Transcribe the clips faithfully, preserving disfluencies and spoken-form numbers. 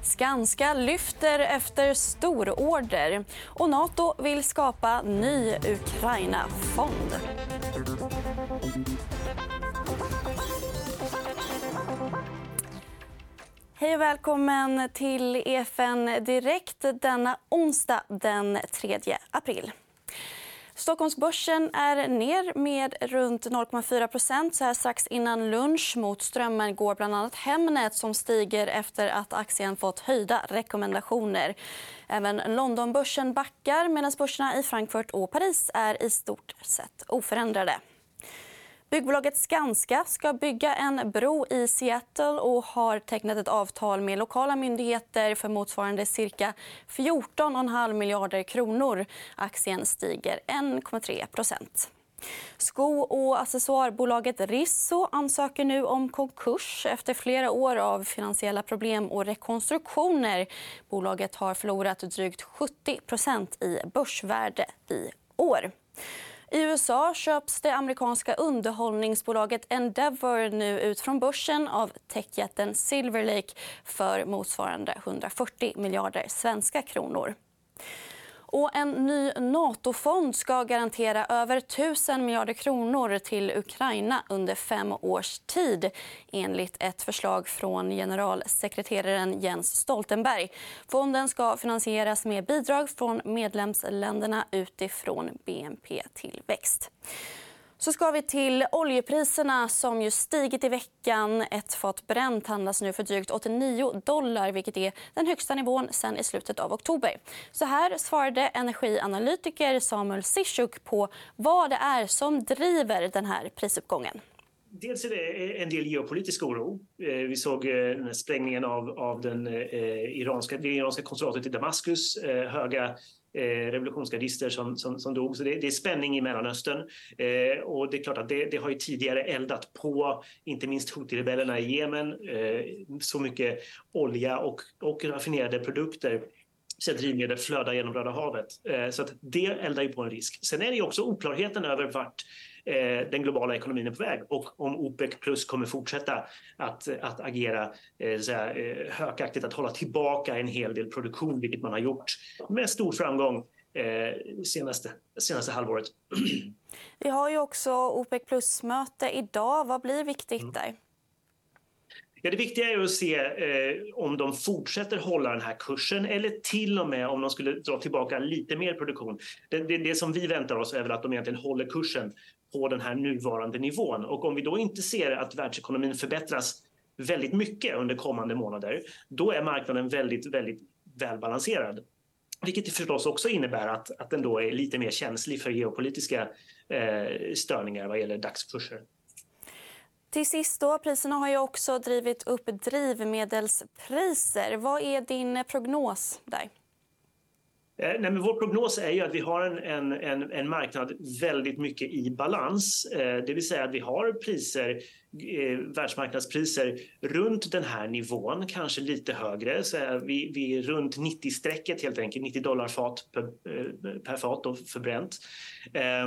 Skanska lyfter efter stororder och NATO vill skapa ny Ukraina-fond. Hej och välkommen till E F N Direkt denna onsdag den tredje april. Stockholmsbörsen är ner med runt noll komma fyra procent så här strax innan lunch. Mot strömmen går bland annat Hemnet som stiger efter att aktien fått höjda rekommendationer. Även Londonbörsen backar medan börserna i Frankfurt och Paris är i stort sett oförändrade. Byggbolaget Skanska ska bygga en bro i Seattle och har tecknat ett avtal med lokala myndigheter för motsvarande cirka fjorton komma fem miljarder kronor. Aktien stiger en komma tre procent. Sko- och accessoarbolaget Risso ansöker nu om konkurs efter flera år av finansiella problem och rekonstruktioner. Bolaget har förlorat drygt sjuttio procent i börsvärde i år. I U S A köps det amerikanska underhållningsbolaget Endeavor nu ut från börsen av techjätten Silver Lake för motsvarande hundrafyrtio miljarder svenska kronor. Och en ny NATO-fond ska garantera över tusen miljarder kronor till Ukraina under fem års tid enligt ett förslag från generalsekreteraren Jens Stoltenberg. Fonden ska finansieras med bidrag från medlemsländerna utifrån B N P-tillväxt. Så ska vi till oljepriserna som ju stigit i veckan. Ett fat Brent handlas nu för drygt åttionio dollar, vilket är den högsta nivån sedan i slutet av oktober. Så här svarade energianalytiker Samuel Sishuk på vad det är som driver den här prisuppgången. Dels är det en del geopolitisk oro. Vi såg sprängningen av, av den iranska, det iranska konsulatet i Damaskus, höga revolutionsgardister som, som, som dog. Så det, det är spänning i Mellanöstern. Eh, och det är klart att det, det har ju tidigare eldat på, inte minst Houthi-rebellerna i Jemen, eh, så mycket olja och, och raffinerade produkter. Så drivmedel flödar genom Röda havet. Eh, så att det eldar ju på en risk. Sen är det ju också oklarheten över vart eh, den globala ekonomin är på väg och om OPEC plus kommer fortsätta att, att agera eh, så här, eh, högaktigt, att hålla tillbaka en hel del produktion, vilket man har gjort med stor framgång eh, senaste, senaste halvåret. Vi har ju också OPEC plus-möte idag. Vad blir viktigt mm. där? Ja, det viktiga är att se eh, om de fortsätter hålla den här kursen eller till och med om de skulle dra tillbaka lite mer produktion. Det, det, det som vi väntar oss är väl att de egentligen håller kursen på den här nuvarande nivån. Och om vi då inte ser att världsekonomin förbättras väldigt mycket under kommande månader, då är marknaden väldigt, väldigt välbalanserad. Vilket förstås också innebär att, att den då är lite mer känslig för geopolitiska eh, störningar vad gäller dagskurser. Till sist då, priserna har ju också drivit upp drivmedelspriser. Vad är din prognos där? Nej, men vår prognos är ju att vi har en, en, en, en marknad väldigt mycket i balans. Det vill säga att vi har priser, eh, världsmarknadspriser runt den här nivån, kanske lite högre. Så är vi, vi är runt nittio-strecket helt enkelt, nittio dollar fat per, per fat då för Brent. Eh,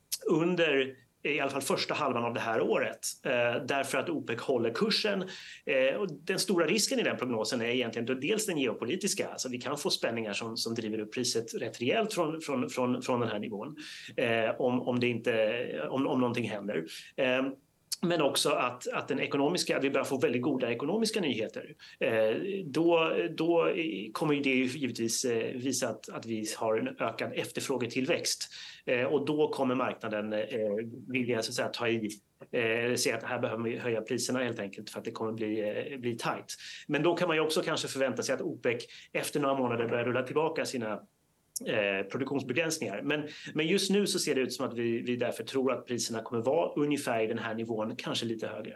under i alla fall första halvan av det här året, eh, därför att OPEC håller kursen. Eh, och den stora risken i den prognosen är egentligen dels den geopolitiska, alltså vi kan få spänningar som, som driver upp priset rätt rejält från, från, från, från den här nivån, eh, om, om, det inte, om, om någonting händer. Eh, Men också att, att, den ekonomiska, att vi börjar få väldigt goda ekonomiska nyheter. Eh, då, då kommer det givetvis eh, visa att, att vi har en ökad efterfrågetillväxt. Eh, och då kommer marknaden eh, vilja så att säga, ta i, eh, se att här behöver vi höja priserna helt enkelt för att det kommer bli, eh, bli tajt. Men då kan man ju också kanske förvänta sig att OPEC efter några månader börjar rulla tillbaka sina Eh, produktionsbegränsningar. Men, men just nu så ser det ut som att vi, vi därför tror att priserna kommer vara ungefär i den här nivån, kanske lite högre.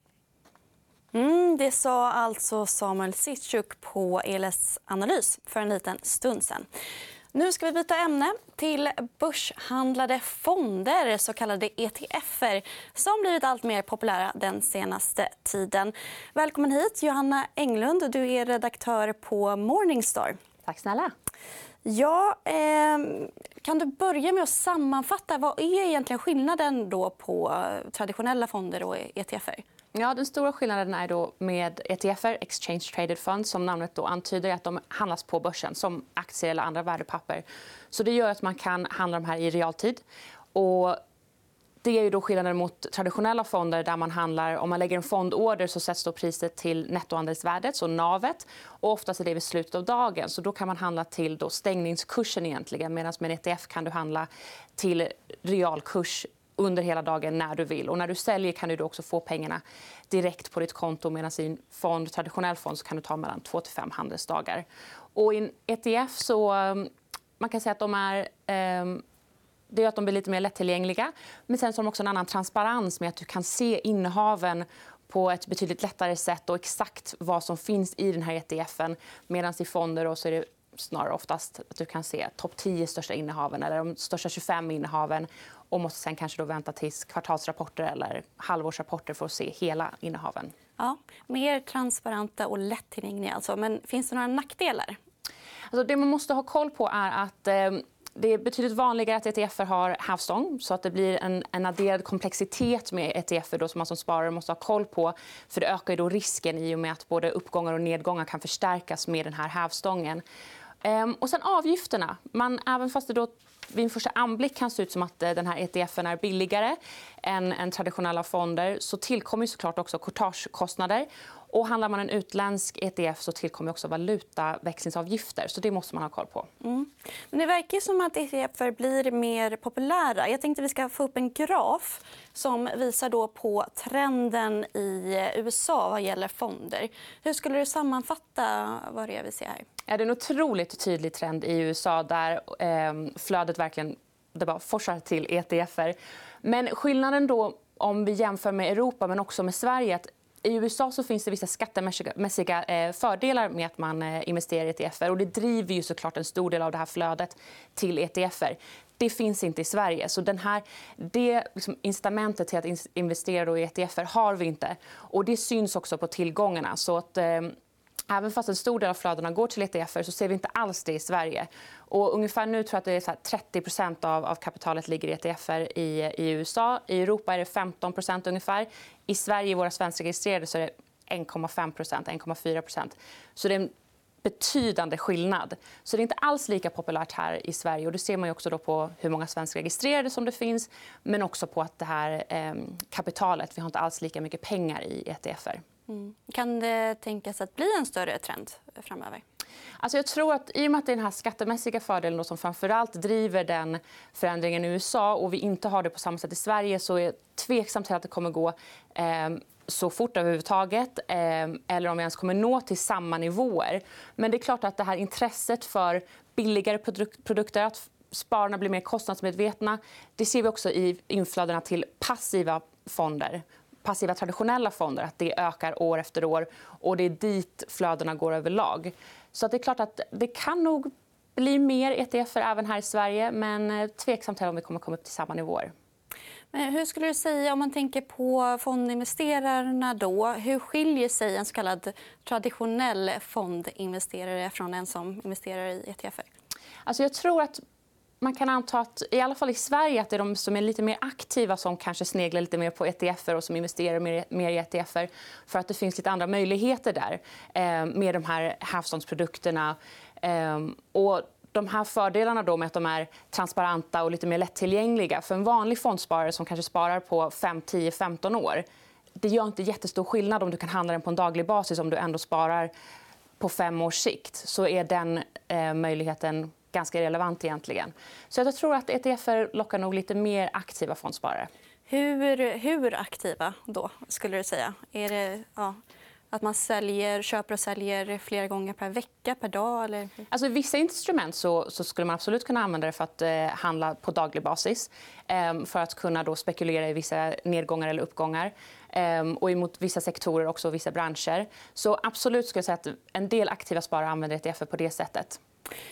Mm, det sa alltså Samuel Sishuk på E L S Analys för en liten stund sedan. Nu ska vi byta ämne till börshandlade fonder, så kallade E T F:er, som blivit allt mer populära den senaste tiden. Välkommen hit, Johanna Englund. Du är redaktör på Morningstar. Tack snälla. Ja, eh, kan du börja med att sammanfatta vad är egentligen skillnaden då på traditionella fonder och E T F:er? Ja, den stora skillnaden är då med E T F:er, Exchange Traded Funds, som namnet då antyder, att de handlas på börsen som aktier eller andra värdepapper. Så det gör att man kan handla de här i realtid. Och det är ju då skillnaden mot traditionella fonder där man handlar, om man lägger en fondorder så sätts då priset till nettoandelsvärdet, så navet, och oftast är det vid slutet av dagen. Så då kan man handla till då stängningskursen egentligen, medan med en E T F kan du handla till realkurs under hela dagen när du vill. Och när du säljer kan du då också få pengarna direkt på ditt konto, medan i en fond, traditionell fond så kan du ta mellan två till fem handelsdagar. Och i en E T F så man kan säga att de är eh, det är att de blir lite mer lättillgängliga. Men sen så har de också en annan transparens med att du kan se innehaven på ett betydligt lättare sätt och exakt vad som finns i den här E T F:en. Medan i fonder då så är det snarare oftast att du kan se topp tio största innehaven eller de största tjugofem innehaven och måste sen kanske då vänta tills kvartalsrapporter eller halvårsrapporter för att se hela innehaven. Ja, mer transparenta och lättillgängliga alltså. Men finns det några nackdelar? Alltså det man måste ha koll på är att eh, det är betydligt vanligare att E T F:er har hävstång, så att det blir en, en adderad komplexitet med E T F:er då som man som sparare måste ha koll på. För det ökar ju då risken i och med att både uppgångar och nedgångar kan förstärkas med den här hävstången. Ehm, och sen avgifterna. Man, även fast det då vid en första anblick kan se ut som att den här E T F:en är billigare än, än traditionella fonder, så tillkommer ju såklart också courtagekostnader. Och handlar man en utländsk E T F så tillkommer också valutaväxlingsavgifter. Så det måste man ha koll på. Mm. Men det verkar som att E T F:er blir mer populära. Jag tänkte att vi ska få upp en graf som visar då på trenden i U S A vad gäller fonder. Hur skulle du sammanfatta vad det är vi ser här? Ja, det är en otroligt tydlig trend i U S A där eh, flödet verkligen det bara forsar till E T F:er. Men skillnaden då om vi jämför med Europa men också med Sverige, att i U S A så finns det vissa skattemässiga fördelar med att man investerar i E T F:er. Och det driver ju såklart en stor del av det här flödet till E T F:er. Det finns inte i Sverige. Så den här, det liksom incitamentet till att investera i E T F:er har vi inte. Och det syns också på tillgångarna. Så att, eh, även fast en stor del av flödena går till E T F:er så ser vi inte alls det i Sverige. Och ungefär nu tror jag att det är så här trettio procent av, av kapitalet ligger i E T F:er i, i U S A. I Europa är det femton procent ungefär. I Sverige, våra svenska registrerade, så är det en komma fem procent, en komma fyra procent. Så det är en betydande skillnad. Så det är inte alls lika populärt här i Sverige. Och det ser man ju också då på hur många svenska registrerade som det finns. Men också på att det här eh, kapitalet, vi har inte alls lika mycket pengar i E T F:er. Mm. Kan det tänkas att bli en större trend framöver? Alltså jag tror att i och med att det är den här skattemässiga fördelen då som framförallt driver den förändringen i U S A och vi inte har det på samma sätt i Sverige, så är jag tveksam till att det kommer gå eh, så fort överhuvudtaget eh, eller om vi ens kommer nå till samma nivåer. Men det är klart att det här intresset för billigare produk- produkter, att spararna blir mer kostnadsmedvetna, det ser vi också i inflödena till passiva fonder. Passiva traditionella fonder, att det ökar år efter år och det är dit flödena går överlag. Så att det är klart att det kan nog bli mer E T F:er även här i Sverige, men tveksamt till om vi kommer komma upp till samma nivåer. Men hur skulle du säga om man tänker på fondinvesterarna då? Hur skiljer sig en så kallad traditionell fondinvesterare från en som investerar i E T F:er? Alltså jag tror att man kan anta att i alla fall i Sverige att det är de som är lite mer aktiva som kanske sneglar lite mer på E T F:er och som investerar mer, mer i E T F:er, för att det finns lite andra möjligheter där eh, med de här hävstångsprodukterna. Eh, och de här fördelarna då med att de är transparenta och lite mer lättillgängliga för en vanlig fondsparare som kanske sparar på fem, tio, femton år. Det gör inte jättestor skillnad om du kan handla den på en daglig basis. Om du ändå sparar på fem års sikt så är den eh, möjligheten ganska relevant egentligen. Så jag tror att E T F:er lockar nog lite mer aktiva fondsparare. Hur, hur aktiva då, skulle du säga? Är det ja, att man säljer, köper och säljer flera gånger per vecka, per dag? Eller? Alltså, i vissa instrument så, så skulle man absolut kunna använda det för att eh, handla på daglig basis. Eh, för att kunna då spekulera i vissa nedgångar eller uppgångar. Eh, och emot vissa sektorer också, vissa branscher. Så absolut skulle jag säga att en del aktiva sparare använder E T F:er på det sättet.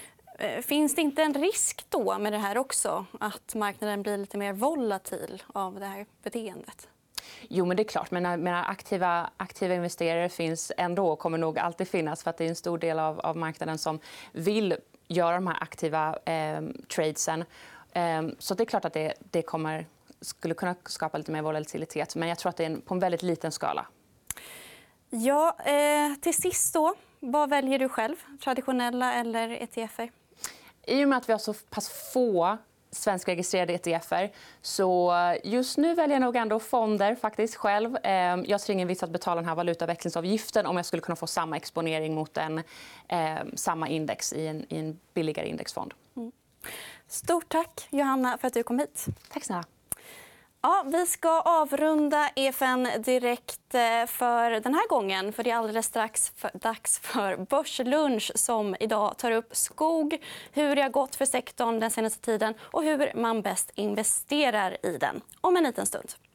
Finns det inte en risk då med det här också? Att marknaden blir lite mer volatil av det här beteendet? Jo, men det är klart. Men menar, aktiva, aktiva investerare finns ändå och kommer nog alltid finnas för att det är en stor del av, av marknaden som vill göra de här aktiva eh, tradesen. Eh, så det är klart att det, det kommer, skulle kunna skapa lite mer volatilitet. Men jag tror att det är en, på en väldigt liten skala. Ja, eh, till sist då. Vad väljer du själv? Traditionella eller E T F:er? I och med att vi har så pass få svenskregistrerade E T F:er så just nu väljer jag nog ändå fonder faktiskt själv. Jag ser ingen vits att betala den här valutaväxlingsavgiften om jag skulle kunna få samma exponering mot en, eh, samma index i en, i en billigare indexfond. Mm. Stort tack, Johanna, för att du kom hit. Tack snälla. Ja, vi ska avrunda E F N Direkt för den här gången. För det är alldeles strax för, dags för Börslunch som idag tar upp skog, hur det har gått för sektorn den senaste tiden och hur man bäst investerar i den om en liten stund.